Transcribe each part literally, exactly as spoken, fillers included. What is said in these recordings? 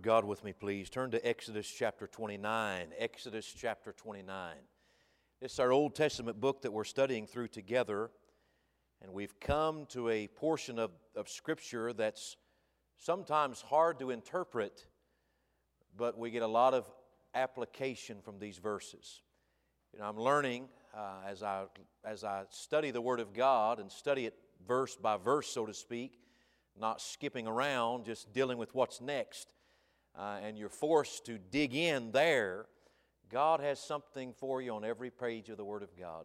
of God with me, please. Turn to Exodus chapter twenty-nine. Exodus chapter twenty-nine. This is our Old Testament book that we're studying through together. And we've come to a portion of, of Scripture that's sometimes hard to interpret, but we get a lot of application from these verses. You know, I'm learning uh, as I as I study the Word of God and study it verse by verse, so to speak, not skipping around, just dealing with what's next, uh, and you're forced to dig in there. God has something for you on every page of the Word of God.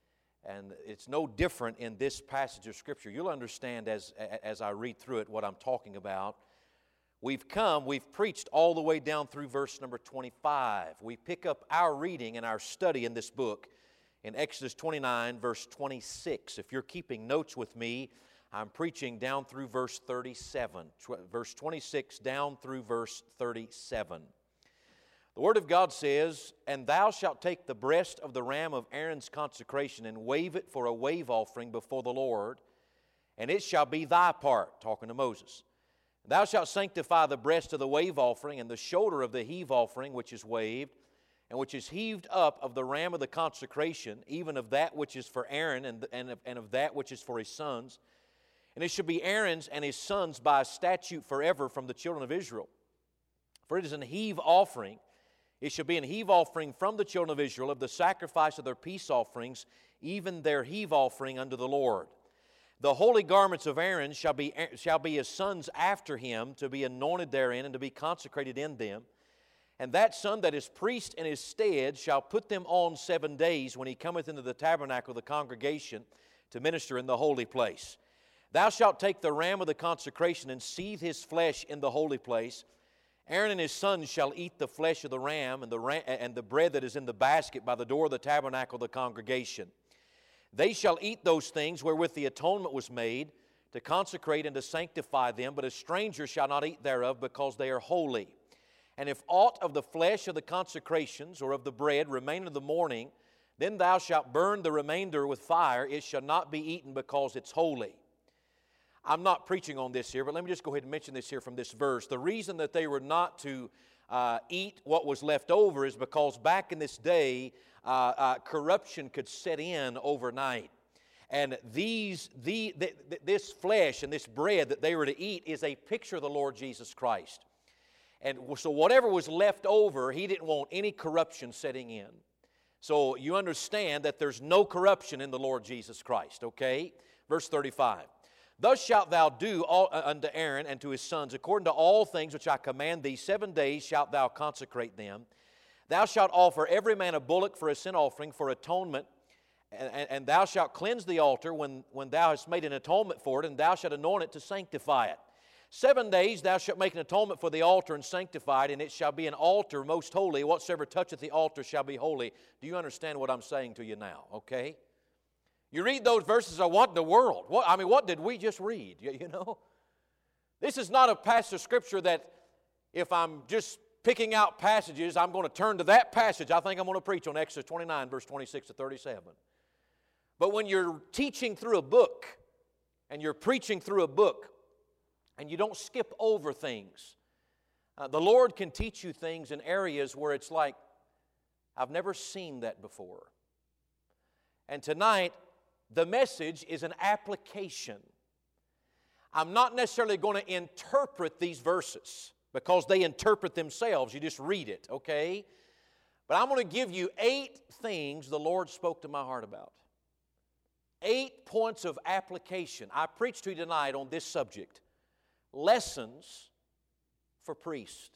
And it's no different in this passage of Scripture. You'll understand as, as I read through it what I'm talking about. We've come, we've preached all the way down through verse number twenty-five. We pick up our reading and our study in this book in Exodus twenty-nine, verse twenty-six. If you're keeping notes with me, I'm preaching down through verse thirty-seven. Verse twenty-six down through verse thirty-seven. The Word of God says, "And thou shalt take the breast of the ram of Aaron's consecration and wave it for a wave offering before the Lord, and it shall be thy part," talking to Moses. "Thou shalt sanctify the breast of the wave offering and the shoulder of the heave offering which is waved, and which is heaved up of the ram of the consecration, even of that which is for Aaron and, and, of, and of that which is for his sons. And it shall be Aaron's and his sons by a statute forever from the children of Israel. For it is an heave offering. It shall be an heave offering from the children of Israel of the sacrifice of their peace offerings, even their heave offering unto the Lord. The holy garments of Aaron shall be, shall be his sons after him, to be anointed therein and to be consecrated in them. And that son that is priest in his stead shall put them on seven days when he cometh into the tabernacle of the congregation to minister in the holy place. Thou shalt take the ram of the consecration and seethe his flesh in the holy place. Aaron and his sons shall eat the flesh of the ram and the, ram, and the bread that is in the basket by the door of the tabernacle of the congregation. They shall eat those things wherewith the atonement was made, to consecrate and to sanctify them, but a stranger shall not eat thereof, because they are holy. And if aught of the flesh of the consecrations or of the bread remain in the morning, then thou shalt burn the remainder with fire. It shall not be eaten, because it's holy." I'm not preaching on this here, but let me just go ahead and mention this here from this verse. The reason that they were not to uh, eat what was left over is because back in this day, uh, uh, corruption could set in overnight. And these, the, the, this flesh and this bread that they were to eat is a picture of the Lord Jesus Christ. And so whatever was left over, He didn't want any corruption setting in. So you understand that there's no corruption in the Lord Jesus Christ, okay? Verse thirty-five. "Thus shalt thou do all, uh, unto Aaron and to his sons, according to all things which I command thee. Seven days shalt thou consecrate them. Thou shalt offer every man a bullock for a sin offering for atonement, and, and, and thou shalt cleanse the altar when, when thou hast made an atonement for it, and thou shalt anoint it to sanctify it. Seven days thou shalt make an atonement for the altar and sanctify it, and it shall be an altar most holy. Whatsoever toucheth the altar shall be holy." Do you understand what I'm saying to you now, okay? You read those verses, oh, what in the world? What, I mean, what did we just read? You, you know? This is not a passage of Scripture that if I'm just picking out passages, I'm going to turn to that passage. I think I'm going to preach on Exodus twenty-nine, verse twenty-six to thirty-seven. But when you're teaching through a book, and you're preaching through a book, and you don't skip over things, uh, the Lord can teach you things in areas where it's like, I've never seen that before. And tonight, the message is an application. I'm not necessarily going to interpret these verses because they interpret themselves. You just read it, okay? But I'm going to give you eight things the Lord spoke to my heart about. Eight points of application. I preached to you tonight on this subject. Lessons for priests.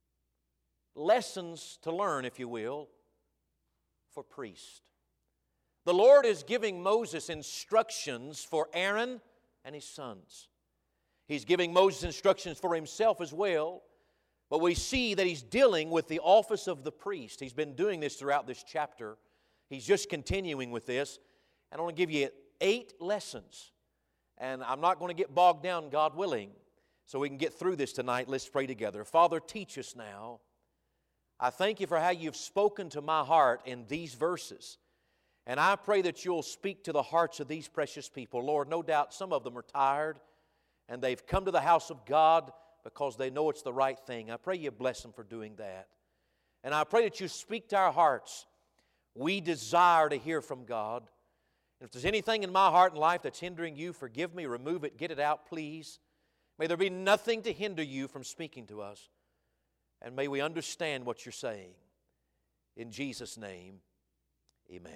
Lessons to learn, if you will, for priests. The Lord is giving Moses instructions for Aaron and his sons. He's giving Moses instructions for himself as well, but we see that he's dealing with the office of the priest. He's been doing this throughout this chapter. He's just continuing with this. And I want to give you eight lessons. And I'm not going to get bogged down, God willing, so we can get through this tonight. Let's pray together. Father, teach us now. I thank you for how you've spoken to my heart in these verses. And I pray that you'll speak to the hearts of these precious people. Lord, no doubt some of them are tired, and they've come to the house of God because they know it's the right thing. I pray you bless them for doing that. And I pray that you speak to our hearts. We desire to hear from God. And if there's anything in my heart and life that's hindering you, forgive me, remove it, get it out, please. May there be nothing to hinder you from speaking to us. And may we understand what you're saying. In Jesus' name, amen.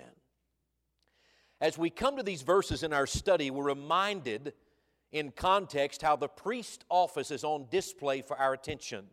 As we come to these verses in our study, we're reminded in context how the priest office is on display for our attention.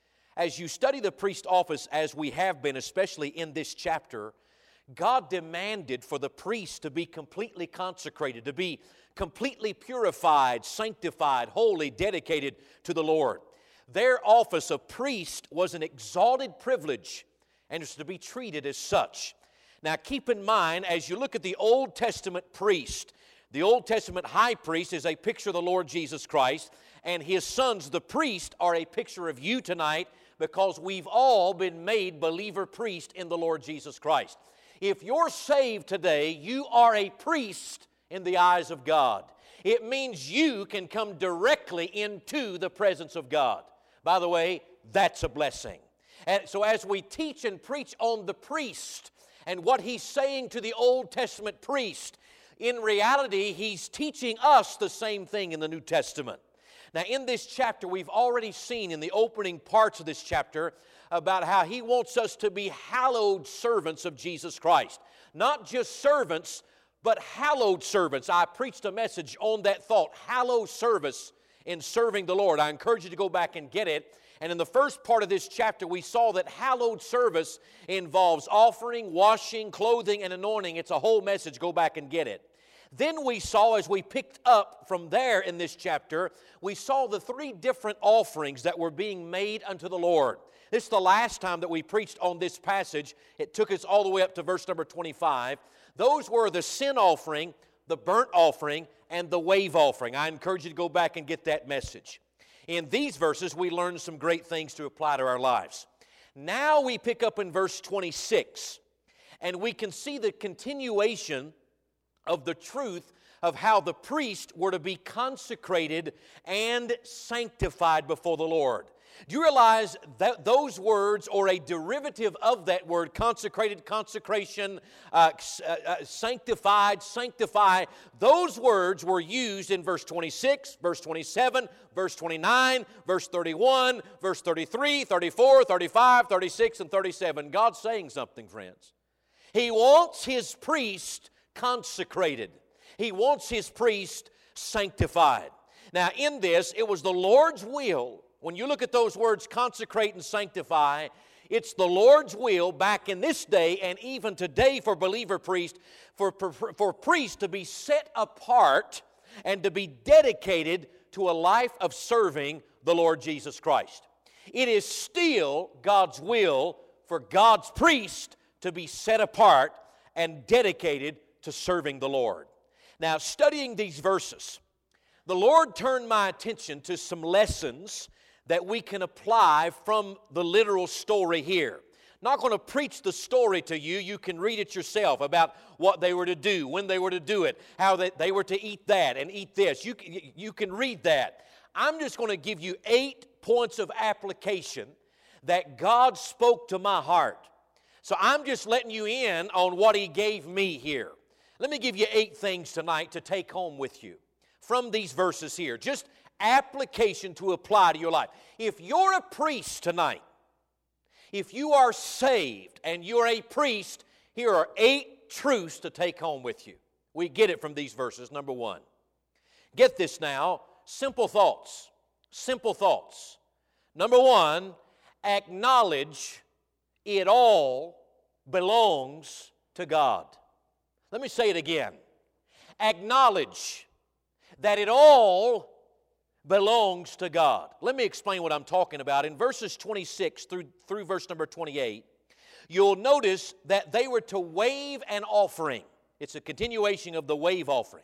As you study the priest office, as we have been, especially in this chapter, God demanded for the priest to be completely consecrated, to be completely purified, sanctified, holy, dedicated to the Lord. Their office of priest was an exalted privilege and is to be treated as such. Now keep in mind, as you look at the Old Testament priest, the Old Testament high priest is a picture of the Lord Jesus Christ, and his sons, the priest, are a picture of you tonight because we've all been made believer priest in the Lord Jesus Christ. If you're saved today, you are a priest in the eyes of God. It means you can come directly into the presence of God. By the way, that's a blessing. And so as we teach and preach on the priest and what he's saying to the Old Testament priest, in reality, he's teaching us the same thing in the New Testament. Now, in this chapter, we've already seen in the opening parts of this chapter about how he wants us to be hallowed servants of Jesus Christ. Not just servants, but hallowed servants. I preached a message on that thought, hallowed service in serving the Lord. I encourage you to go back and get it. And in the first part of this chapter, we saw that hallowed service involves offering, washing, clothing, and anointing. It's a whole message. Go back and get it. Then we saw, as we picked up from there in this chapter, we saw the three different offerings that were being made unto the Lord. This is the last time that we preached on this passage. It took us all the way up to verse number twenty-five. Those were the sin offering, the burnt offering, and the wave offering. I encourage you to go back and get that message. In these verses, we learned some great things to apply to our lives. Now we pick up in verse twenty-six, and we can see the continuation of the truth of how the priest were to be consecrated and sanctified before the Lord. Do you realize that those words, or a derivative of that word, consecrated, consecration, uh, uh, sanctified, sanctify, those words were used in verse twenty-six, verse twenty-seven, verse twenty-nine, verse thirty-one, verse thirty-three, thirty-four, thirty-five, thirty-six, and thirty-seven. God's saying something, friends. He wants His priest consecrated. He wants His priest sanctified. Now, in this, it was the Lord's will. When you look at those words, consecrate and sanctify, it's the Lord's will back in this day and even today for believer priest, for, for, for priests to be set apart and to be dedicated to a life of serving the Lord Jesus Christ. It is still God's will for God's priest to be set apart and dedicated to serving the Lord. Now, studying these verses, the Lord turned my attention to some lessons that we can apply from the literal story here. Not going to preach the story to you. You can read it yourself about what they were to do, when they were to do it, how they, they were to eat that and eat this. You, you can read that. I'm just going to give you eight points of application that God spoke to my heart. So I'm just letting you in on what He gave me here. Let me give you eight things tonight to take home with you from these verses here. Just application to apply to your life. If you're a priest tonight, if you are saved and you're a priest, here are eight truths to take home with you. We get it from these verses. Number one, get this now, simple thoughts. Simple thoughts. Number one, acknowledge it all belongs to God. Let me say it again. Acknowledge that it all belongs to God. Let me explain what I'm talking about. In verses twenty-six through, through verse number twenty-eight, you'll notice that they were to wave an offering. It's a continuation of the wave offering.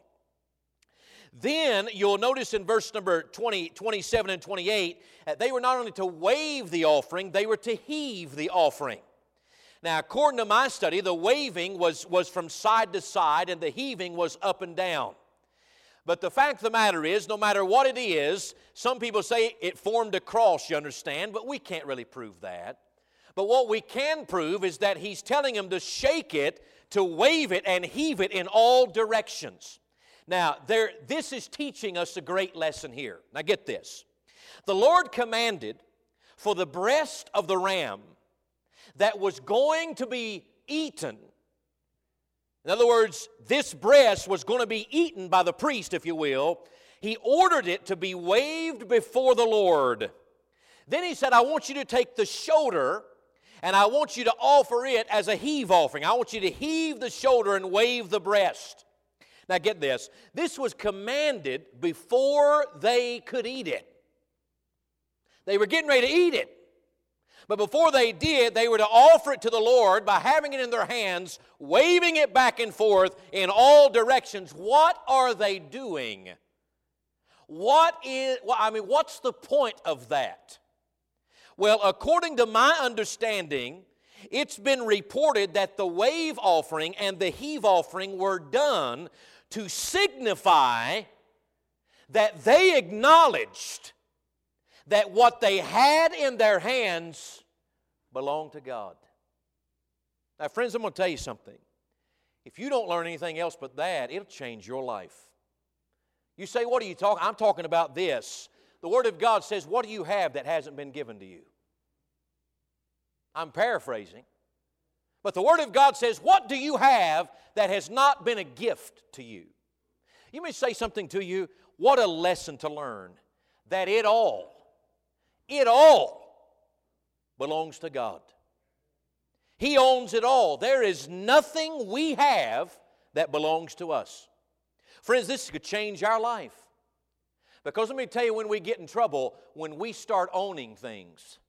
Then you'll notice in verse number twenty, twenty-seven and twenty-eight, that they were not only to wave the offering, they were to heave the offering. Now, according to my study, the waving was, was from side to side and the heaving was up and down. But the fact of the matter is, no matter what it is, some people say it formed a cross, you understand, but we can't really prove that. But what we can prove is that he's telling him to shake it, to wave it, and heave it in all directions. Now, there, this is teaching us a great lesson here. Now get this. The Lord commanded for the breast of the ram that was going to be eaten. In other words, this breast was going to be eaten by the priest, if you will. He ordered it to be waved before the Lord. Then he said, I want you to take the shoulder and I want you to offer it as a heave offering. I want you to heave the shoulder and wave the breast. Now get this. This was commanded before they could eat it. They were getting ready to eat it. But before they did, they were to offer it to the Lord by having it in their hands, waving it back and forth in all directions. What are they doing? What is, well, I mean, what's the point of that? Well, according to my understanding, it's been reported that the wave offering and the heave offering were done to signify that they acknowledged that what they had in their hands belonged to God. Now, friends, I'm going to tell you something. If you don't learn anything else but that, it'll change your life. You say, what are you talking? I'm talking about this. The Word of God says, what do you have that hasn't been given to you? I'm paraphrasing. But the Word of God says, what do you have that has not been a gift to you? You may say something to you, what a lesson to learn. That it all, it all belongs to God. He owns it all. There is nothing we have that belongs to us. Friends, this could change our life. Because let me tell you, when we get in trouble, when we start owning things.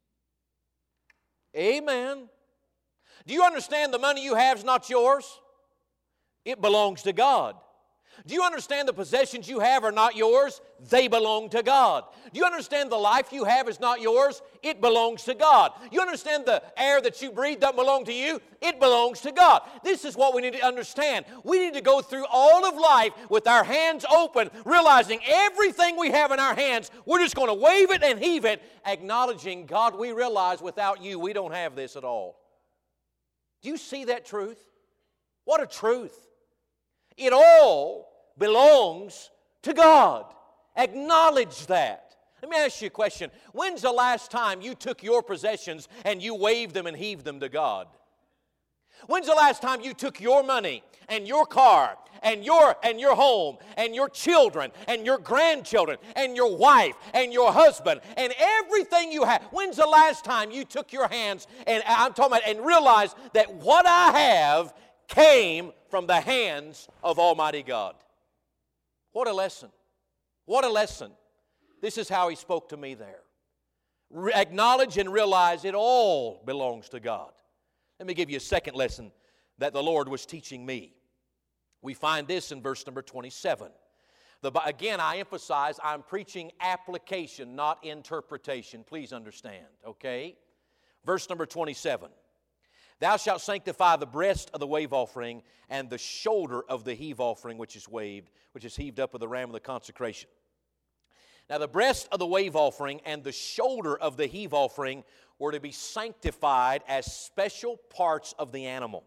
Amen. Do you understand the money you have is not yours? It belongs to God. Do you understand the possessions you have are not yours? They belong to God. Do you understand the life you have is not yours? It belongs to God. You understand the air that you breathe doesn't belong to you? It belongs to God. This is what we need to understand. We need to go through all of life with our hands open, realizing everything we have in our hands, we're just going to wave it and heave it, acknowledging, God, we realize without you, we don't have this at all. Do you see that truth? What a truth. It all belongs to God. Acknowledge that. Let me ask you a question. When's the last time you took your possessions and you waved them and heaved them to God? When's the last time you took your money and your car and your and your home and your children and your grandchildren and your wife and your husband and everything you have? When's the last time you took your hands and I'm talking about and realized that what I have came from the hands of Almighty God? What a lesson. What a lesson. This is how He spoke to me there. Re- acknowledge and realize it all belongs to God. Let me give you a second lesson that the Lord was teaching me. We find this in verse number twenty-seven. The, again, I emphasize I'm preaching application, not interpretation. Please understand, okay? Verse number twenty-seven. Thou shalt sanctify the breast of the wave offering and the shoulder of the heave offering which is waved, which is heaved up of the ram of the consecration. Now the breast of the wave offering and the shoulder of the heave offering were to be sanctified as special parts of the animal.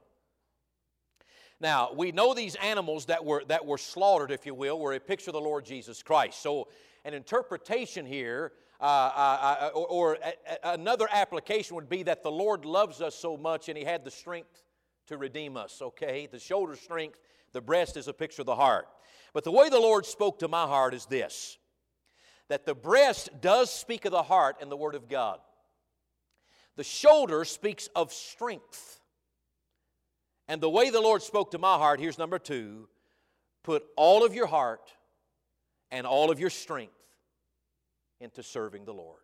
Now, we know these animals that were, that were slaughtered, if you will, were a picture of the Lord Jesus Christ. So an interpretation here Uh, uh, uh, or, or a, a, another application would be that the Lord loves us so much and He had the strength to redeem us, okay? The shoulder strength, the breast is a picture of the heart. But the way the Lord spoke to my heart is this, that the breast does speak of the heart in the Word of God. The shoulder speaks of strength. And the way the Lord spoke to my heart, here's number two, put all of your heart and all of your strength into serving the Lord.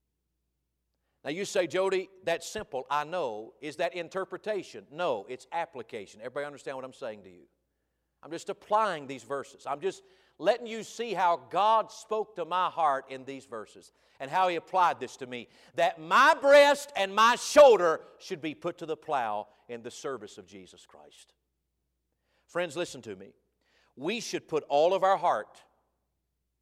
Now you say, Jody, that's simple. I know. Is that interpretation? No, it's application. Everybody understand what I'm saying to you? I'm just applying these verses. I'm just letting you see how God spoke to my heart in these verses and how He applied this to me. That my breast and my shoulder should be put to the plow in the service of Jesus Christ. Friends, listen to me. We should put all of our heart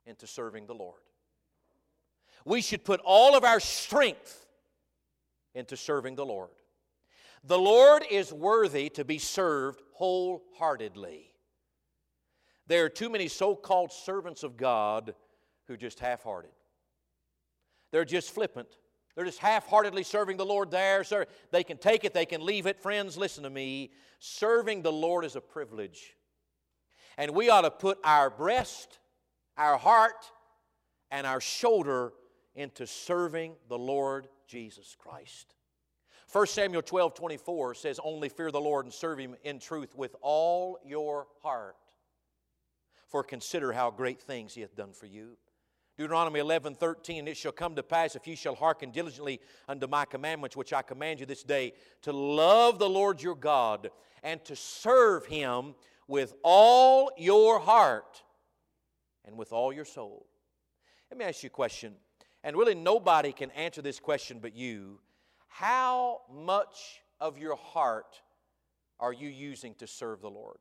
into serving the Lord. We should put all of our strength into serving the Lord. The Lord is worthy to be served wholeheartedly. There are too many so-called servants of God who are just half-hearted. They're just flippant. They're just half-heartedly serving the Lord there. Sir, they can take it, they can leave it. Friends, listen to me. Serving the Lord is a privilege. And we ought to put our breast, our heart, and our shoulder into serving the Lord Jesus Christ. First Samuel twelve twenty-four says, only fear the Lord and serve Him in truth with all your heart. For consider how great things He hath done for you. Deuteronomy eleven thirteen, it shall come to pass, if you shall hearken diligently unto my commandments, which I command you this day, to love the Lord your God, and to serve Him with all your heart and with all your soul. Let me ask you a question, and really nobody can answer this question but you. How much of your heart are you using to serve the Lord?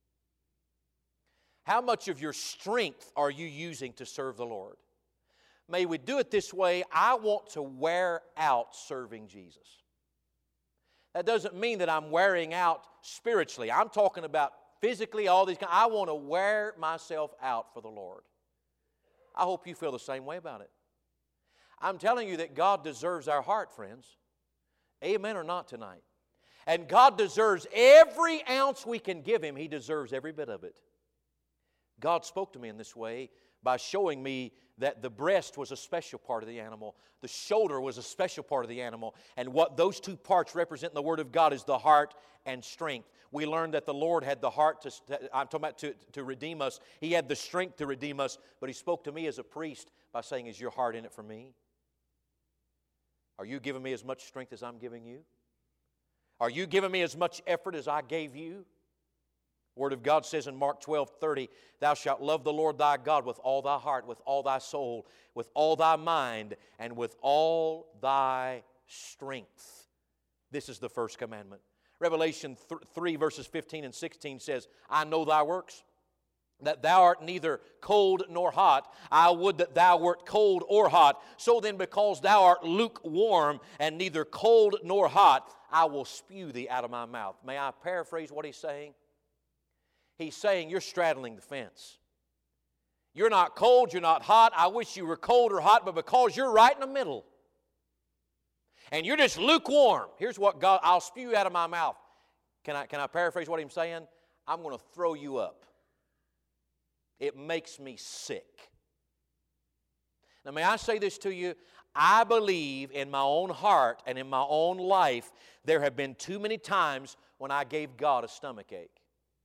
How much of your strength are you using to serve the Lord? May we do it this way. I want to wear out serving Jesus. That doesn't mean that I'm wearing out spiritually. I'm talking about physically, all these kinds. I want to wear myself out for the Lord. I hope you feel the same way about it. I'm telling you that God deserves our heart, friends. Amen or not tonight? And God deserves every ounce we can give Him. He deserves every bit of it. God spoke to me in this way by showing me that the breast was a special part of the animal. The shoulder was a special part of the animal. And what those two parts represent in the Word of God is the heart and strength. We learned that the Lord had the heart to, I'm talking about to, to redeem us. He had the strength to redeem us. But He spoke to me as a priest by saying, is your heart in it for me? Are you giving me as much strength as I'm giving you? Are you giving me as much effort as I gave you? Word of God says in Mark twelve thirty, thou shalt love the Lord thy God with all thy heart, with all thy soul, with all thy mind, and with all thy strength. This is the first commandment. Revelation three verses fifteen and sixteen says, I know thy works, that thou art neither cold nor hot. I would that thou wert cold or hot. So then, because thou art lukewarm and neither cold nor hot, I will spew thee out of my mouth. May I paraphrase what he's saying? He's saying you're straddling the fence. You're not cold, you're not hot. I wish you were cold or hot, but because you're right in the middle, and you're just lukewarm, here's what God, I'll spew out of my mouth. Can I, can I paraphrase what he's saying? I'm going to throw you up. It makes me sick. Now, may I say this to you? I believe in my own heart and in my own life, there have been too many times when I gave God a stomach ache.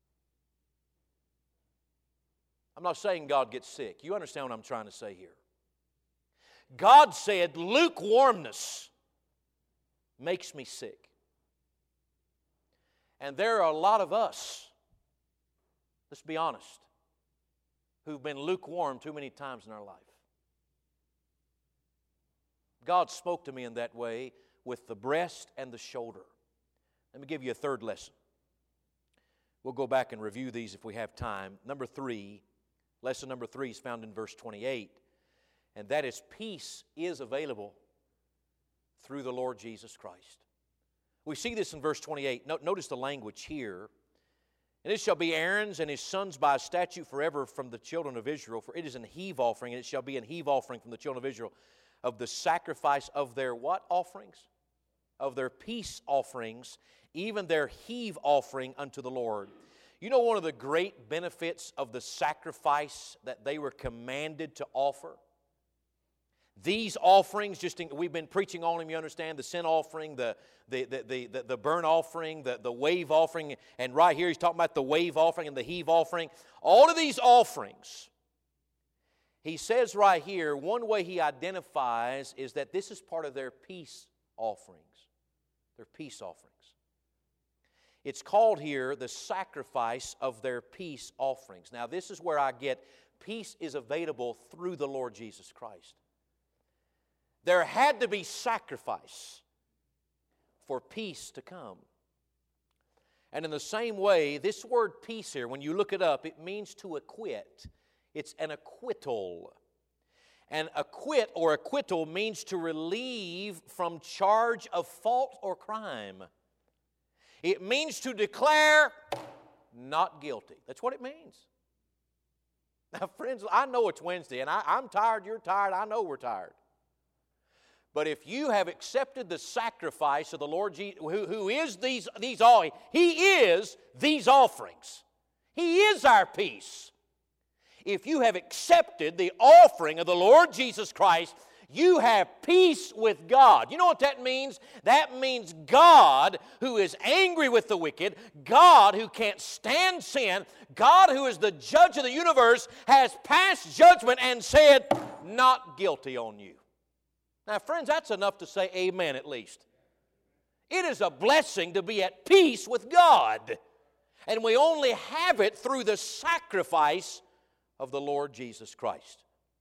I'm not saying God gets sick. You understand what I'm trying to say here. God said lukewarmness makes me sick. And there are a lot of us, let's be honest, who've been lukewarm too many times in our life. God spoke to me in that way with the breast and the shoulder. Let me give you a third lesson. We'll go back and review these if we have time. Number three, lesson number three is found in verse twenty-eight, and that is peace is available through the Lord Jesus Christ. We see this in verse twenty-eight. Notice the language here. And it shall be Aaron's and his sons by a statute forever from the children of Israel, for it is an heave offering, and it shall be an heave offering from the children of Israel of the sacrifice of their what offerings? Of their peace offerings, even their heave offering unto the Lord. You know one of the great benefits of the sacrifice that they were commanded to offer? These offerings, just in, we've been preaching on them, you understand, the sin offering, the, the, the, the, the, the burnt offering, the, the wave offering, and right here he's talking about the wave offering and the heave offering. All of these offerings, he says right here, one way he identifies is that this is part of their peace offerings. Their peace offerings. It's called here the sacrifice of their peace offerings. Now this is where I get peace is available through the Lord Jesus Christ. There had to be sacrifice for peace to come. And in the same way, this word peace here, when you look it up, it means to acquit. It's an acquittal. An acquit or acquittal means to relieve from charge of fault or crime. It means to declare not guilty. That's what it means. Now, friends, I know it's Wednesday, and I, I'm tired, you're tired, I know we're tired. But if you have accepted the sacrifice of the Lord Jesus, who, who is these, these all, He is these offerings. He is our peace. If you have accepted the offering of the Lord Jesus Christ, you have peace with God. You know what that means? That means God who is angry with the wicked, God who can't stand sin, God who is the judge of the universe, has passed judgment and said, not guilty on you. Now, friends, that's enough to say amen at least. It is a blessing to be at peace with God. And we only have it through the sacrifice of the Lord Jesus Christ.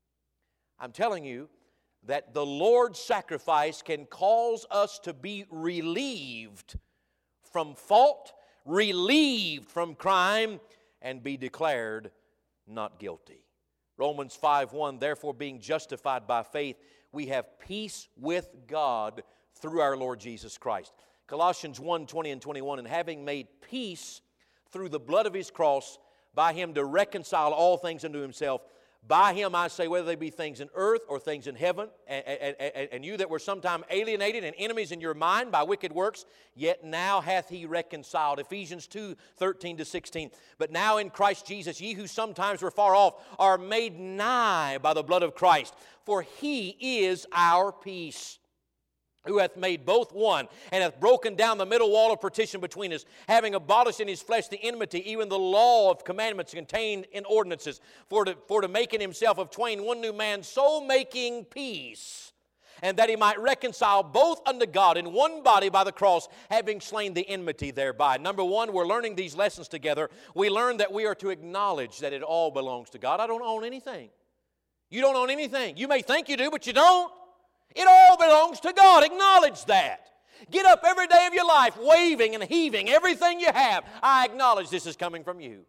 I'm telling you that the Lord's sacrifice can cause us to be relieved from fault, relieved from crime, and be declared not guilty. Romans five one, therefore being justified by faith, we have peace with God through our Lord Jesus Christ. Colossians one twenty and twenty-one, and having made peace through the blood of His cross, by Him to reconcile all things unto Himself. By Him, I say, whether they be things in earth or things in heaven, and, and, and, and you that were sometime alienated and enemies in your mind by wicked works, yet now hath He reconciled. Ephesians two thirteen to sixteen. But now in Christ Jesus, ye who sometimes were far off are made nigh by the blood of Christ, for He is our peace, who hath made both one, and hath broken down the middle wall of partition between us, having abolished in His flesh the enmity, even the law of commandments contained in ordinances, for to, for to make in Himself of twain one new man, so making peace, and that He might reconcile both unto God in one body by the cross, having slain the enmity thereby. Number one, we're learning these lessons together. We learn that we are to acknowledge that it all belongs to God. I don't own anything. You don't own anything. You may think you do, but you don't. It all belongs to God. Acknowledge that. Get up every day of your life waving and heaving everything you have. I acknowledge this is coming from you.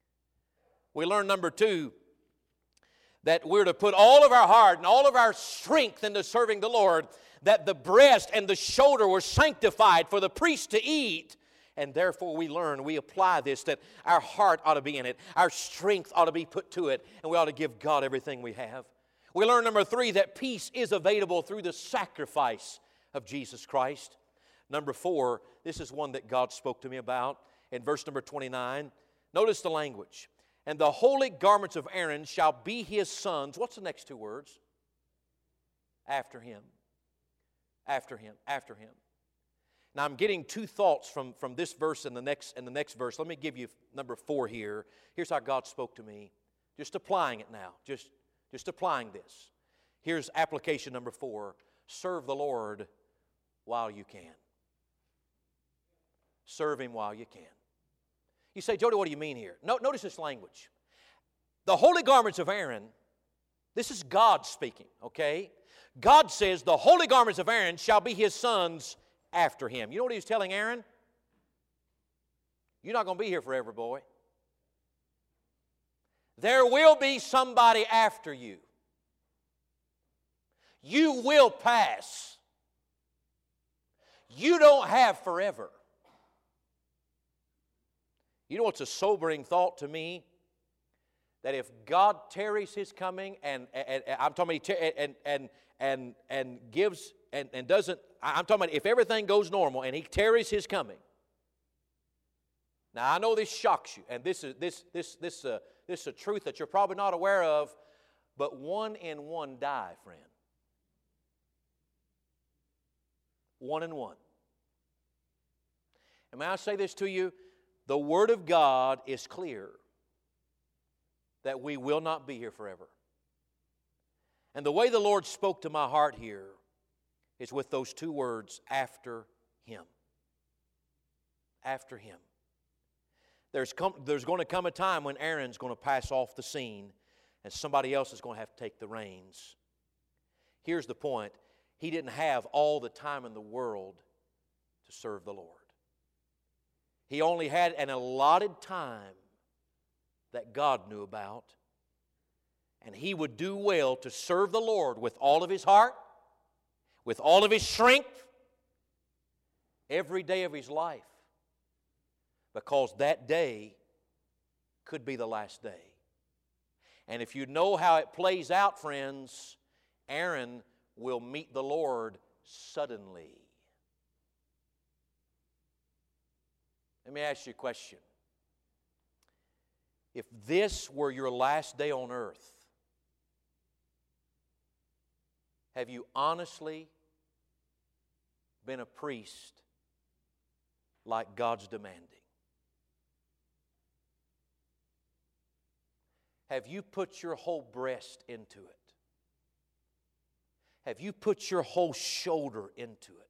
We learn, number two, that we're to put all of our heart and all of our strength into serving the Lord, that the breast and the shoulder were sanctified for the priest to eat. And therefore we learn, we apply this, that our heart ought to be in it. Our strength ought to be put to it. And we ought to give God everything we have. We learn, number three, that peace is available through the sacrifice of Jesus Christ. Number four, this is one that God spoke to me about in verse number twenty-nine. Notice the language. And the holy garments of Aaron shall be his sons. What's the next two words? After him. After him. After him. Now I'm getting two thoughts from, from this verse and the next and the next verse. Let me give you number four here. Here's how God spoke to me. Just applying it now. Just Just applying this. Here's application number four. Serve the Lord while you can. Serve Him while you can. You say, Jody, what do you mean here? No, notice this language. The holy garments of Aaron, this is God speaking, okay? God says, the holy garments of Aaron shall be his sons after him. You know what he was telling Aaron? You're not going to be here forever, boy. There will be somebody after you. You will pass. You don't have forever. You know what's a sobering thought to me? That if God tarries His coming and, and, and I'm talking about and and and and gives and, and doesn't, I'm talking about if everything goes normal and He tarries His coming. Now I know this shocks you, and this is this this this uh, this is a truth that you're probably not aware of, but one in one die, friend. One in one. And may I say this to you? The Word of God is clear that we will not be here forever. And the way the Lord spoke to my heart here is with those two words, after Him. After Him. There's, come, there's going to come a time when Aaron's going to pass off the scene and somebody else is going to have to take the reins. Here's the point. He didn't have all the time in the world to serve the Lord. He only had an allotted time that God knew about. and he would do well to serve the Lord with all of his heart, with all of his strength, every day of his life, because that day could be the last day. And if you know how it plays out, friends, Aaron will meet the Lord suddenly. Let me ask you a question. If this were your last day on earth, have you honestly been a priest like God's demanding? Have you put your whole breast into it? Have you put your whole shoulder into it?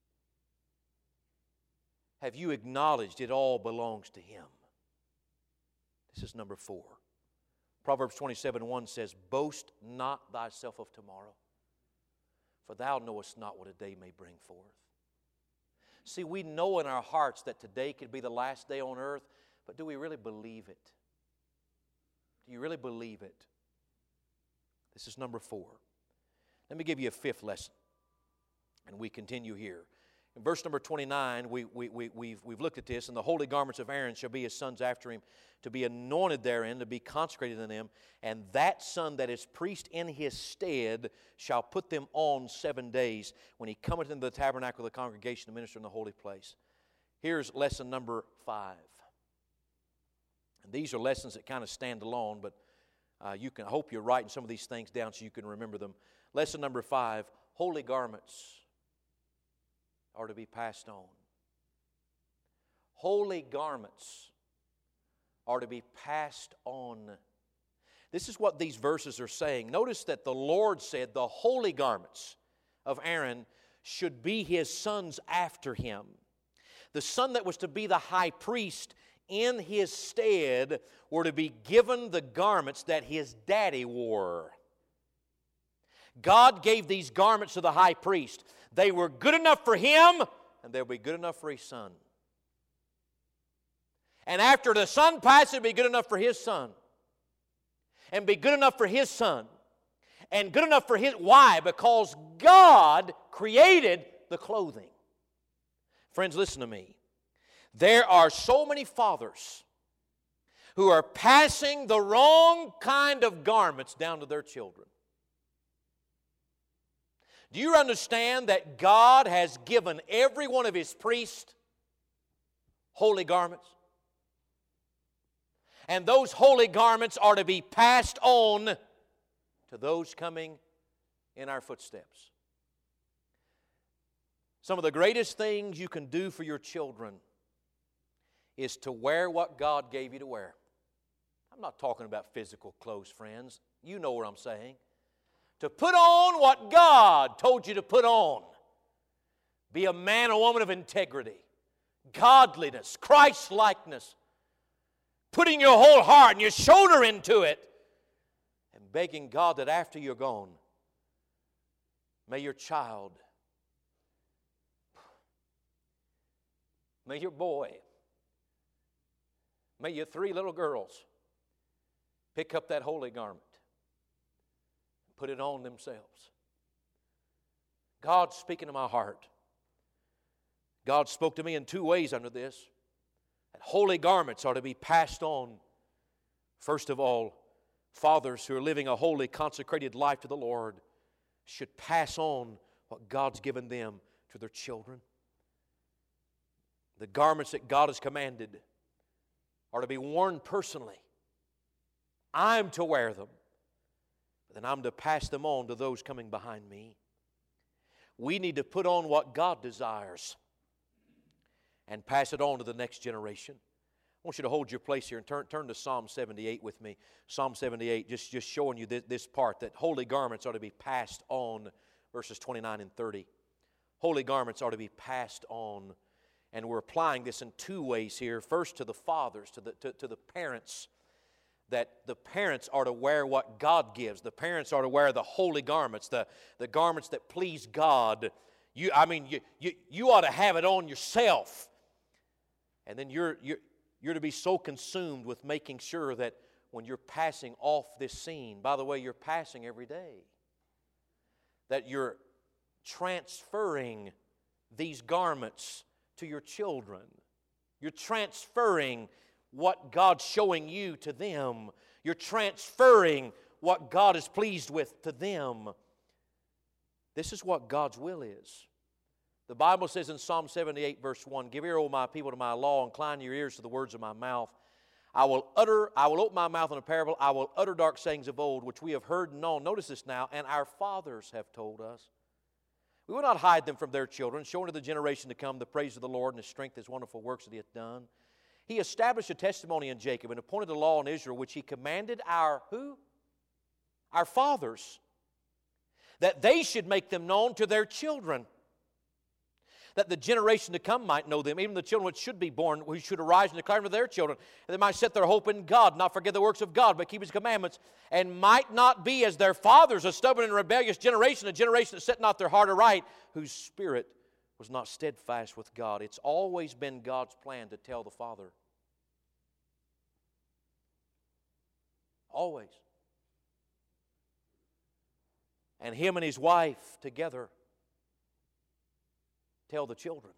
Have you acknowledged it all belongs to Him? This is number four. Proverbs twenty-seven one says, "Boast not thyself of tomorrow, for thou knowest not what a day may bring forth." See, we know in our hearts that today could be the last day on earth, but do we really believe it? Do you really believe it? This is number four. Let me give you a fifth lesson, and we continue here. In verse number twenty-nine, we, we, we, we've, we've looked at this, "And the holy garments of Aaron shall be his sons after him, to be anointed therein, to be consecrated in them. And that son that is priest in his stead shall put them on seven days, when he cometh into the tabernacle of the congregation to minister in the holy place." Here's lesson number five. And these are lessons that kind of stand alone, but uh, you can, I hope you're writing some of these things down so you can remember them. Lesson number five, holy garments are to be passed on. Holy garments are to be passed on. This is what these verses are saying. Notice that the Lord said the holy garments of Aaron should be his sons after him. The son that was to be the high priest in his stead were to be given the garments that his daddy wore. God gave these garments to the high priest. They were good enough for him, and they'll be good enough for his son. And after the son passes, it'll be good enough for his son. And be good enough for his son. And good enough for his... Why? Because God created the clothing. Friends, listen to me. There are so many fathers who are passing the wrong kind of garments down to their children. Do you understand that God has given every one of His priests holy garments? And those holy garments are to be passed on to those coming in our footsteps. Some of the greatest things you can do for your children is to wear what God gave you to wear. I'm not talking about physical clothes, friends. You know what I'm saying. To put on what God told you to put on. Be a man or woman of integrity, godliness, Christ-likeness. Putting your whole heart and your shoulder into it. And begging God that after you're gone, may your child, may your boy, may your three little girls pick up that holy garment. Put it on themselves. God's speaking to my heart. God spoke to me in two ways under this. That holy garments are to be passed on. First of all, fathers who are living a holy, consecrated life to the Lord should pass on what God's given them to their children. The garments that God has commanded are to be worn personally. I'm to wear them. Then I'm to pass them on to those coming behind me. We need to put on what God desires and pass it on to the next generation. I want you to hold your place here and turn, turn to Psalm seventy-eight with me. Psalm seventy-eight, just, just showing you this, this part, that holy garments are to be passed on, verses twenty-nine and thirty. Holy garments are to be passed on. And we're applying this in two ways here. First, to the fathers, to the, to, to the parents. That the parents are to wear what God gives. The parents are to wear the holy garments, the, the garments that please God. You, I mean, you, you, you ought to have it on yourself. And then you're, you're, you're to be so consumed with making sure that when you're passing off this scene, by the way, you're passing every day, that you're transferring these garments to your children. You're transferring what God's showing you to them. You're transferring what God is pleased with to them. This is what God's will is. The Bible says in Psalm seventy-eight, verse one, "Give ear, O my people, to my law, incline your ears to the words of my mouth. I will utter, I will open my mouth in a parable, I will utter dark sayings of old, which we have heard and known." Notice this now, "and our fathers have told us. We will not hide them from their children, showing to the generation to come the praise of the Lord and His strength, His wonderful works that He hath done. He established a testimony in Jacob and appointed a law in Israel, which He commanded our," who? Our fathers, "that they should make them known to their children, that the generation to come might know them, even the children which should be born, who should arise and declare to their children, and they might set their hope in God, not forget the works of God, but keep His commandments, and might not be as their fathers, a stubborn and rebellious generation, a generation that set not their heart aright, whose spirit was not steadfast with God." It's always been God's plan to tell the Father. Always. And Him and His wife together tell the children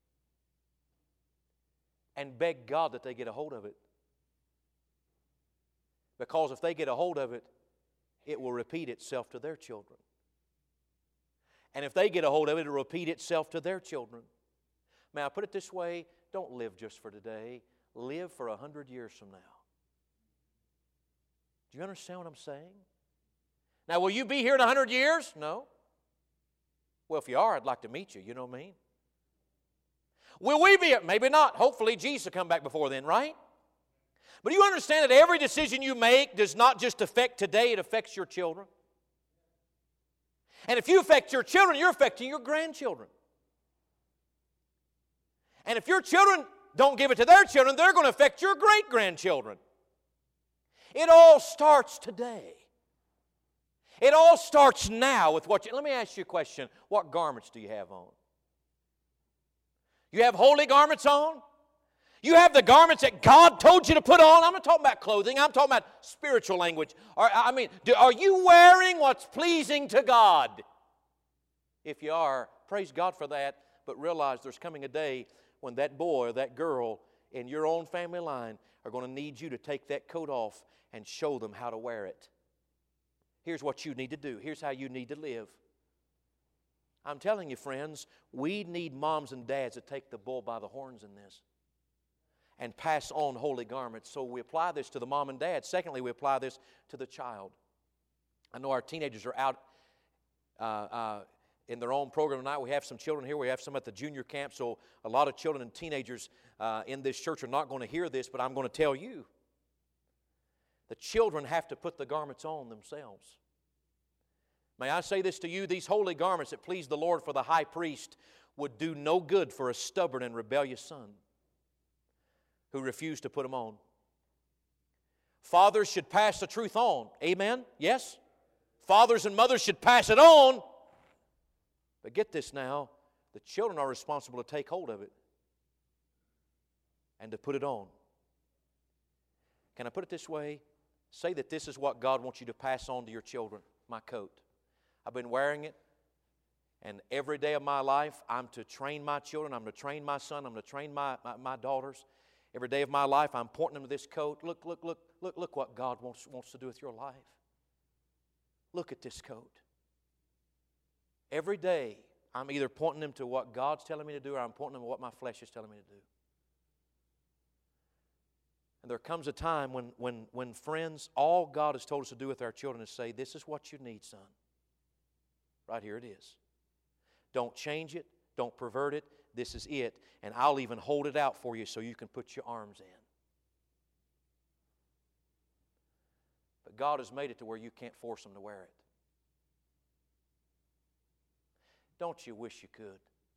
and beg God that they get a hold of it. Because if they get a hold of it, it will repeat itself to their children. And if they get a hold of it, it will repeat itself to their children. May I put it this way? Don't live just for today. Live for a hundred years from now. Do you understand what I'm saying? Now, will you be here in a hundred years? No. Well, if you are, I'd like to meet you. You know what I mean? Will we be here? Maybe not. Hopefully, Jesus will come back before then, right? But you understand that every decision you make does not just affect today, it affects your children. And if you affect your children, you're affecting your grandchildren. And if your children don't give it to their children, they're going to affect your great-grandchildren. It all starts today. It all starts now with what you... Let me ask you a question. What garments do you have on? You have holy garments on? You have the garments that God told you to put on? I'm not talking about clothing. I'm talking about spiritual language. Or, I mean, do, are you wearing what's pleasing to God? If you are, praise God for that. But realize there's coming a day when that boy or that girl in your own family line are going to need you to take that coat off and show them how to wear it. Here's what you need to do. Here's how you need to live. I'm telling you, friends, we need moms and dads to take the bull by the horns in this and pass on holy garments. So we apply this to the mom and dad. Secondly, we apply this to the child. I know our teenagers are out uh, uh, in their own program tonight. We have some children here. We have some at the junior camp. So a lot of children and teenagers uh, in this church are not going to hear this, but I'm going to tell you. The children have to put the garments on themselves. May I say this to you, these holy garments that please the Lord for the high priest would do no good for a stubborn and rebellious son who refused to put them on. Fathers should pass the truth on. Amen? Yes? Fathers and mothers should pass it on. But get this now, the children are responsible to take hold of it and to put it on. Can I put it this way? Say that this is what God wants you to pass on to your children. My coat. I've been wearing it, and every day of my life, I'm to train my children. I'm to train my son. I'm to train my, my, my daughters. Every day of my life, I'm pointing them to this coat. Look, look, look, look, look what God wants, wants to do with your life. Look at this coat. Every day, I'm either pointing them to what God's telling me to do, or I'm pointing them to what my flesh is telling me to do. And there comes a time when, when, when friends, all God has told us to do with our children is say, this is what you need, son. Right here it is. Don't change it. Don't pervert it. This is it. And I'll even hold it out for you so you can put your arms in. But God has made it to where you can't force them to wear it. Don't you wish you could?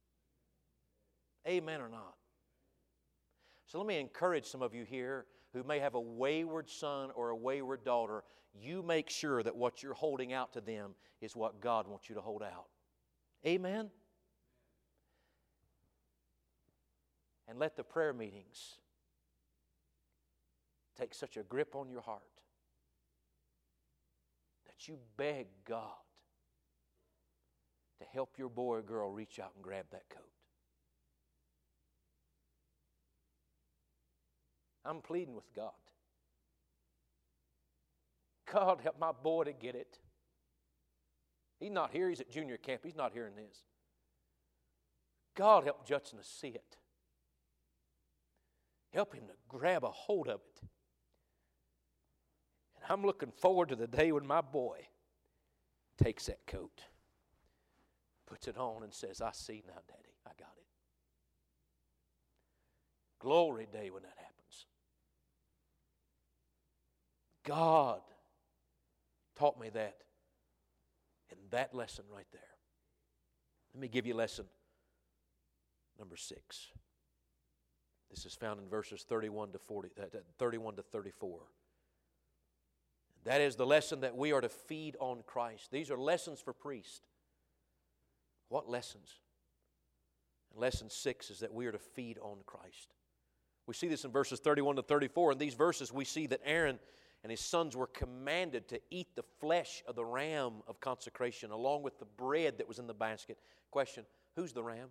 Amen or not? So let me encourage some of you here who may have a wayward son or a wayward daughter. You make sure that what you're holding out to them is what God wants you to hold out. Amen? And let the prayer meetings take such a grip on your heart that you beg God to help your boy or girl reach out and grab that coat. I'm pleading with God. God, help my boy to get it. He's not here. He's at junior camp. He's not hearing this. God, help Judson to see it. Help him to grab a hold of it. And I'm looking forward to the day when my boy takes that coat, puts it on, and says, I see now, Daddy. I got it. Glory day when that happens. God taught me that in that lesson right there. Let me give you lesson number six. This is found in verses thirty-one to forty, thirty-one to thirty-four. That is the lesson that we are to feed on Christ. These are lessons for priests. What lessons? And lesson six is that we are to feed on Christ. We see this in verses thirty-one to thirty-four. In these verses we see that Aaron and his sons were commanded to eat the flesh of the ram of consecration along with the bread that was in the basket. Question, who's the ram?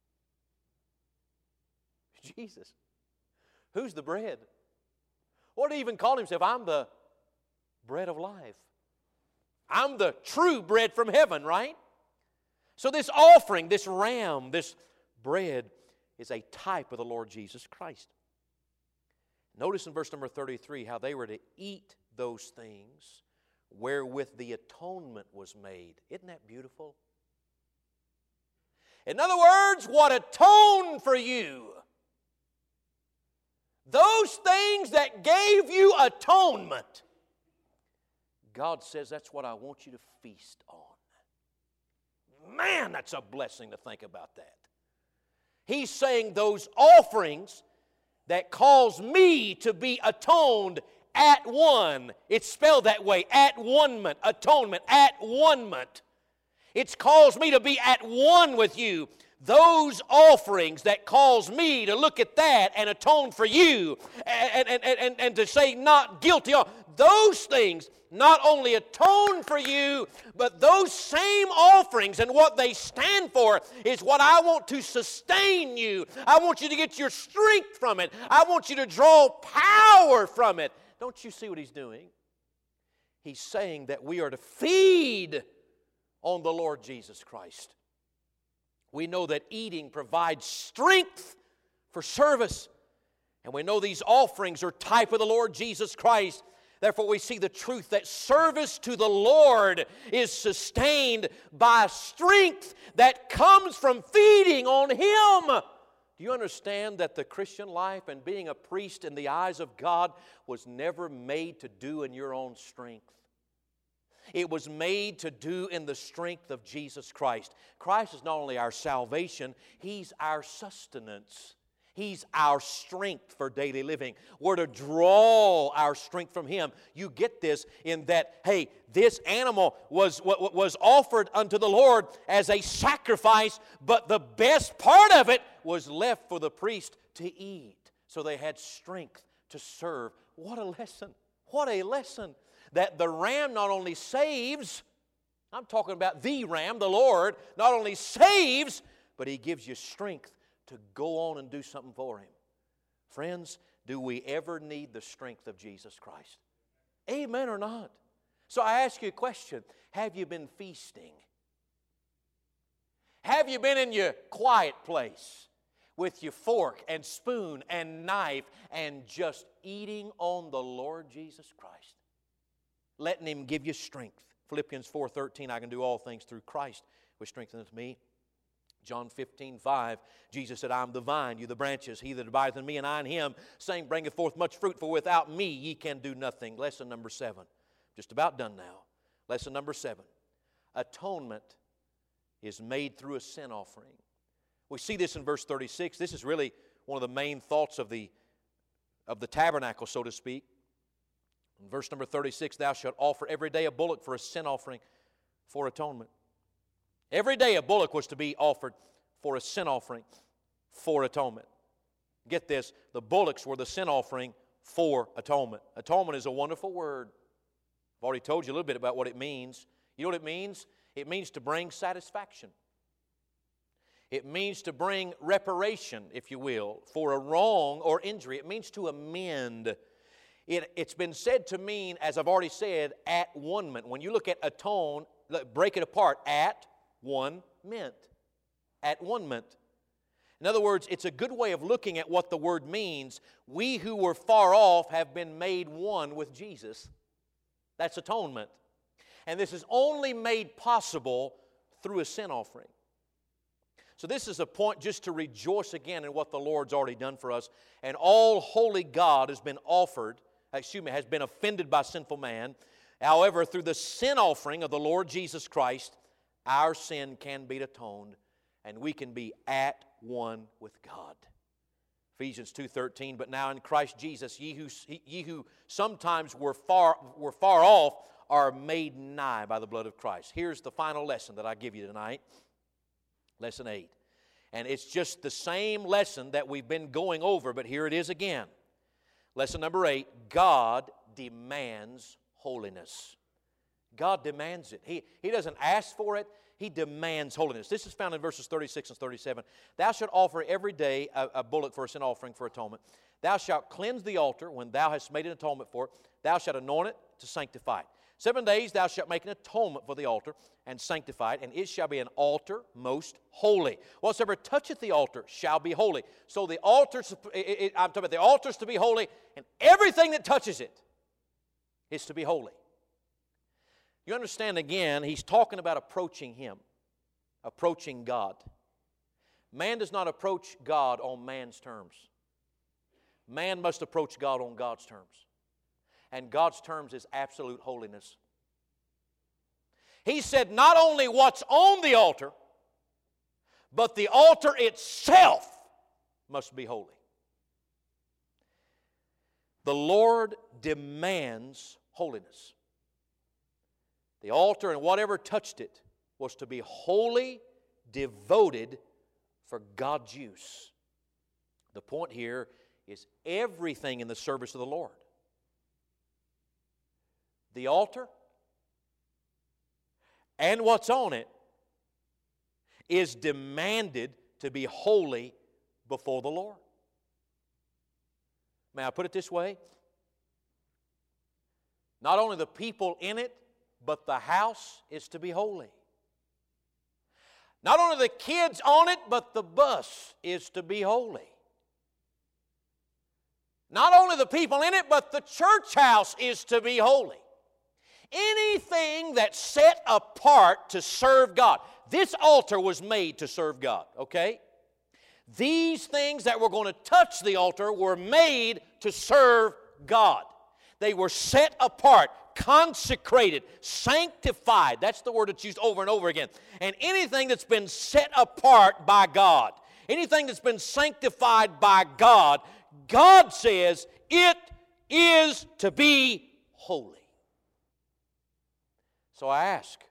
Jesus. Who's the bread? What did he even call himself? I'm the bread of life. I'm the true bread from heaven, right? So this offering, this ram, this bread is a type of the Lord Jesus Christ. Notice in verse number thirty-three how they were to eat those things wherewith the atonement was made. Isn't that beautiful? In other words, what atoned for you? Those things that gave you atonement. God says that's what I want you to feast on. Man, that's a blessing to think about that. He's saying those offerings that cause me to be atoned at one. It's spelled that way, at one-ment, atonement, at one-ment. It's caused me to be at one with you. Those offerings that cause me to look at that and atone for you and, and, and, and to say not guilty, those things not only atone for you, but those same offerings and what they stand for is what I want to sustain you. I want you to get your strength from it. I want you to draw power from it. Don't you see what he's doing? He's saying that we are to feed on the Lord Jesus Christ. We know that eating provides strength for service. And we know these offerings are type of the Lord Jesus Christ. Therefore, we see the truth that service to the Lord is sustained by strength that comes from feeding on Him. Do you understand that the Christian life and being a priest in the eyes of God was never made to do in your own strength? It was made to do in the strength of Jesus Christ. Christ is not only our salvation, He's our sustenance. He's our strength for daily living. We're to draw our strength from Him. You get this in that, hey, this animal was, was offered unto the Lord as a sacrifice, but the best part of it was left for the priest to eat. So they had strength to serve. What a lesson. What a lesson. That the ram not only saves, I'm talking about the ram, the Lord, not only saves, but He gives you strength to go on and do something for Him. Friends, do we ever need the strength of Jesus Christ? Amen or not? So I ask you a question. Have you been feasting? Have you been in your quiet place with your fork and spoon and knife and just eating on the Lord Jesus Christ? Letting Him give you strength. Philippians four thirteen, I can do all things through Christ which strengtheneth me. John fifteen five, Jesus said, I am the vine, you the branches. He that abideth in me and I in Him, same bringeth forth much fruit, for without me ye can do nothing. Lesson number seven. Just about done now. Lesson number seven. Atonement is made through a sin offering. We see this in verse thirty-six. This is really one of the main thoughts of the, of the tabernacle, so to speak. In verse number thirty-six, thou shalt offer every day a bullock for a sin offering for atonement. Every day a bullock was to be offered for a sin offering for atonement. Get this, the bullocks were the sin offering for atonement. Atonement is a wonderful word. I've already told you a little bit about what it means. You know what it means? It means to bring satisfaction. It means to bring reparation, if you will, for a wrong or injury. It means to amend. It, it's been said to mean, as I've already said, at one-ment. When you look at atone, break it apart, at one-ment. At one-ment. In other words, it's a good way of looking at what the word means. We who were far off have been made one with Jesus. That's atonement. And this is only made possible through a sin offering. So this is a point just to rejoice again in what the Lord's already done for us. And all holy God has been offered, excuse me, has been offended by sinful man. However, through the sin offering of the Lord Jesus Christ, our sin can be atoned, and we can be at one with God. Ephesians two thirteen, but now in Christ Jesus, ye who, ye who sometimes were far, were far off are made nigh by the blood of Christ. Here's the final lesson that I give you tonight. Lesson eight. And it's just the same lesson that we've been going over, but here it is again. Lesson number eight, God demands holiness. God demands it. He, he doesn't ask for it. He demands holiness. This is found in verses thirty-six and thirty-seven. Thou shalt offer every day a, a bullock for a sin offering for atonement. Thou shalt cleanse the altar when thou hast made an atonement for it. Thou shalt anoint it to sanctify it. Seven days thou shalt make an atonement for the altar and sanctify it, and it shall be an altar most holy. Whatsoever toucheth the altar shall be holy. So the altar, I'm talking about the altar is to be holy, and everything that touches it is to be holy. You understand again, he's talking about approaching Him, approaching God. Man does not approach God on man's terms. Man must approach God on God's terms. And God's terms is absolute holiness. He said not only what's on the altar, but the altar itself must be holy. The Lord demands holiness. The altar and whatever touched it was to be wholly devoted for God's use. The point here is everything in the service of the Lord. The altar and what's on it is demanded to be holy before the Lord. May I put it this way? Not only the people in it, but the house is to be holy. Not only the kids on it, but the bus is to be holy. Not only the people in it, but the church house is to be holy. Anything that's set apart to serve God. This altar was made to serve God, okay? These things that were going to touch the altar were made to serve God. They were set apart, consecrated, sanctified. That's the word that's used over and over again. And anything that's been set apart by God, anything that's been sanctified by God, God says it is to be holy. So I ask,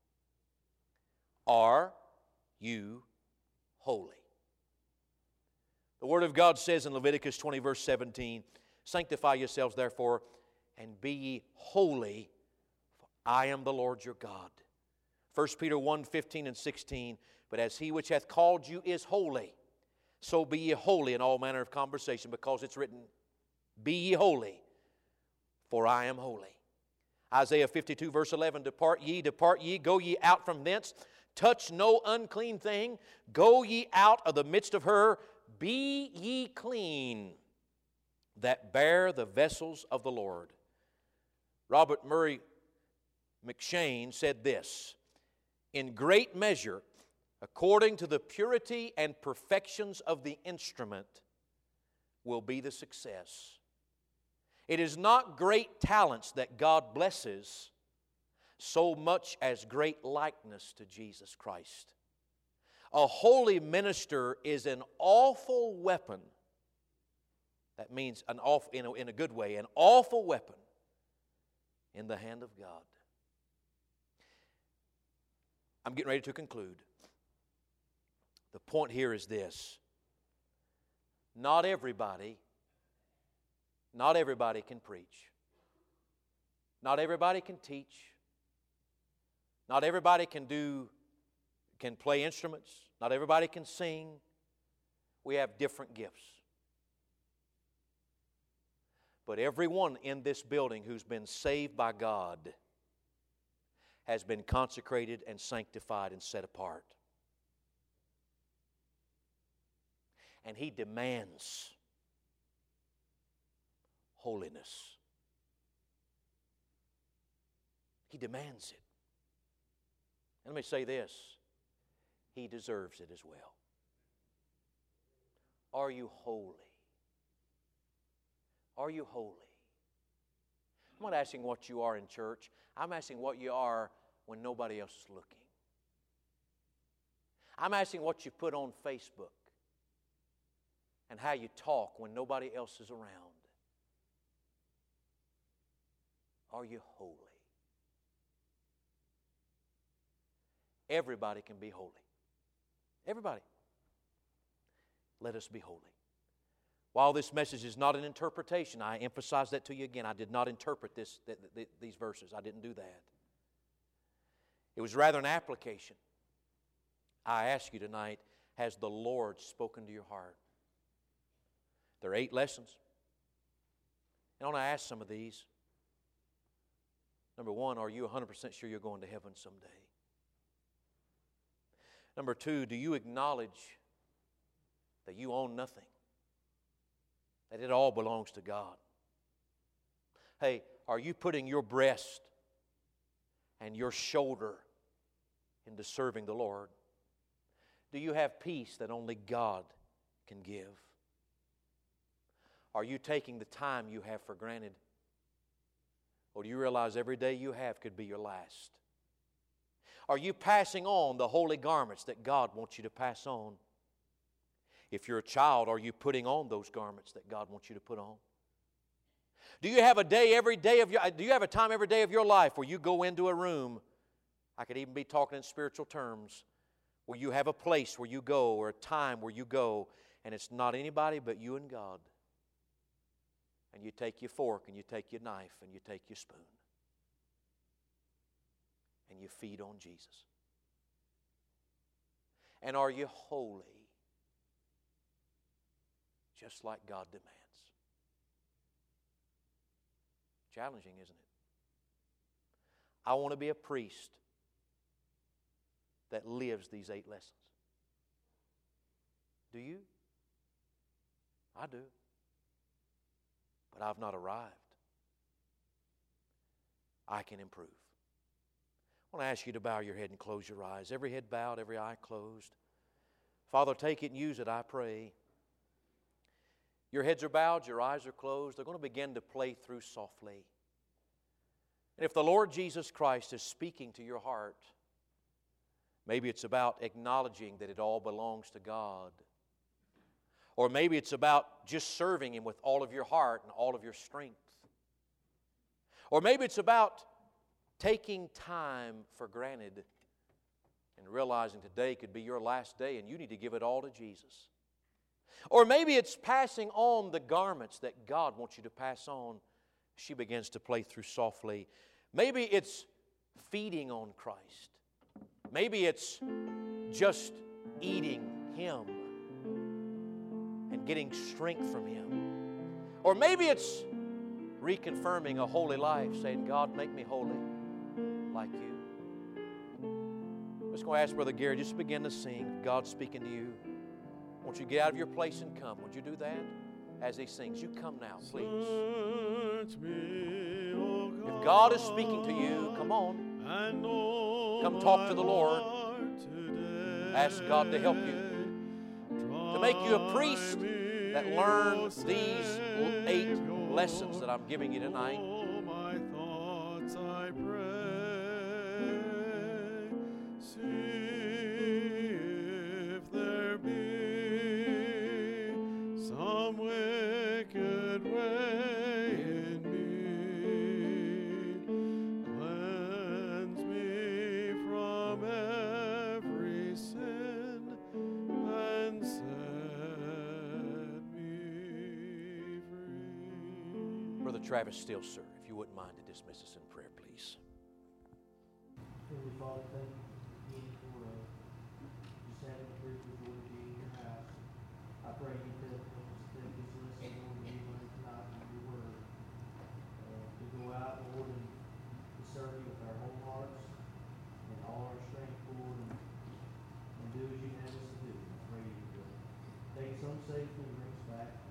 are you holy? The Word of God says in Leviticus twenty, verse seventeen, sanctify yourselves therefore, and be ye holy, for I am the Lord your God. First Peter one, fifteen and sixteen, but as he which hath called you is holy, so be ye holy in all manner of conversation, because it's written, be ye holy, for I am holy. Isaiah fifty-two, verse eleven, depart ye, depart ye, go ye out from thence, touch no unclean thing, go ye out of the midst of her, be ye clean, that bear the vessels of the Lord. Robert Murray McCheyne said this, in great measure, according to the purity and perfections of the instrument, will be the success. It is not great talents that God blesses so much as great likeness to Jesus Christ. A holy minister is an awful weapon. That means an awful, in a, in a good way, an awful weapon in the hand of God. I'm getting ready to conclude. The point here is this. Not everybody, not everybody can preach. Not everybody can teach. Not everybody can do, can play instruments. Not everybody can sing. We have different gifts. But everyone in this building who's been saved by God has been consecrated and sanctified and set apart. And He demands holiness. He demands it. And let me say this, He deserves it as well. Are you holy? Are you holy? I'm not asking what you are in church. I'm asking what you are when nobody else is looking. I'm asking what you put on Facebook and how you talk when nobody else is around. Are you holy? Everybody can be holy. Everybody. Let us be holy. While this message is not an interpretation, I emphasize that to you again. I did not interpret this, th- th- these verses. I didn't do that. It was rather an application. I ask you tonight, has the Lord spoken to your heart? There are eight lessons. And I want to ask some of these. Number one, are you one hundred percent sure you're going to heaven someday? Number two, do you acknowledge that you own nothing? That it all belongs to God? Hey, are you putting your breast and your shoulder into serving the Lord? Do you have peace that only God can give? Are you taking the time you have for granted? Or do you realize every day you have could be your last? Are you passing on the holy garments that God wants you to pass on? If you're a child, are you putting on those garments that God wants you to put on? Do you have a day every day of your do you have a time every day of your life where you go into a room, I could even be talking in spiritual terms, where you have a place where you go or a time where you go and it's not anybody but you and God? And you take your fork and you take your knife and you take your spoon and you feed on Jesus. And are you holy? Just like God demands. Challenging, isn't it? I want to be a priest that lives these eight lessons. Do you? I do. But I've not arrived. I can improve. I want to ask you to bow your head and close your eyes. Every head bowed, every eye closed. Father, take it and use it, I pray. Your heads are bowed, your eyes are closed. They're going to begin to play through softly. And if the Lord Jesus Christ is speaking to your heart, maybe it's about acknowledging that it all belongs to God. Or maybe it's about just serving Him with all of your heart and all of your strength. Or maybe it's about taking time for granted and realizing today could be your last day and you need to give it all to Jesus. Or maybe it's passing on the garments that God wants you to pass on. She begins to play through softly. Maybe it's feeding on Christ. Maybe it's just eating Him and getting strength from Him. Or maybe it's reconfirming a holy life, saying, God, make me holy like You. I'm just going to ask Brother Gary, just begin to sing. God's speaking to you. Won't you get out of your place and come? Would you do that? As he sings, you come now, please. If God is speaking to you, come on. Come talk to the Lord. Ask God to help you. To make you a priest that learns these eight lessons that I'm giving you tonight. Travis Still, sir. you wouldn't mind to dismiss us in prayer, please. Heavenly Father, thank you again for uh, just having the privilege, Lord, to be in your house. I pray you to help us take this lesson, Lord, that we learned tonight from your word. Uh, to go out, Lord, and to serve you with our whole hearts and all our strength, Lord, and, and do as you have us to do. I pray you to take us home safely and bring us back.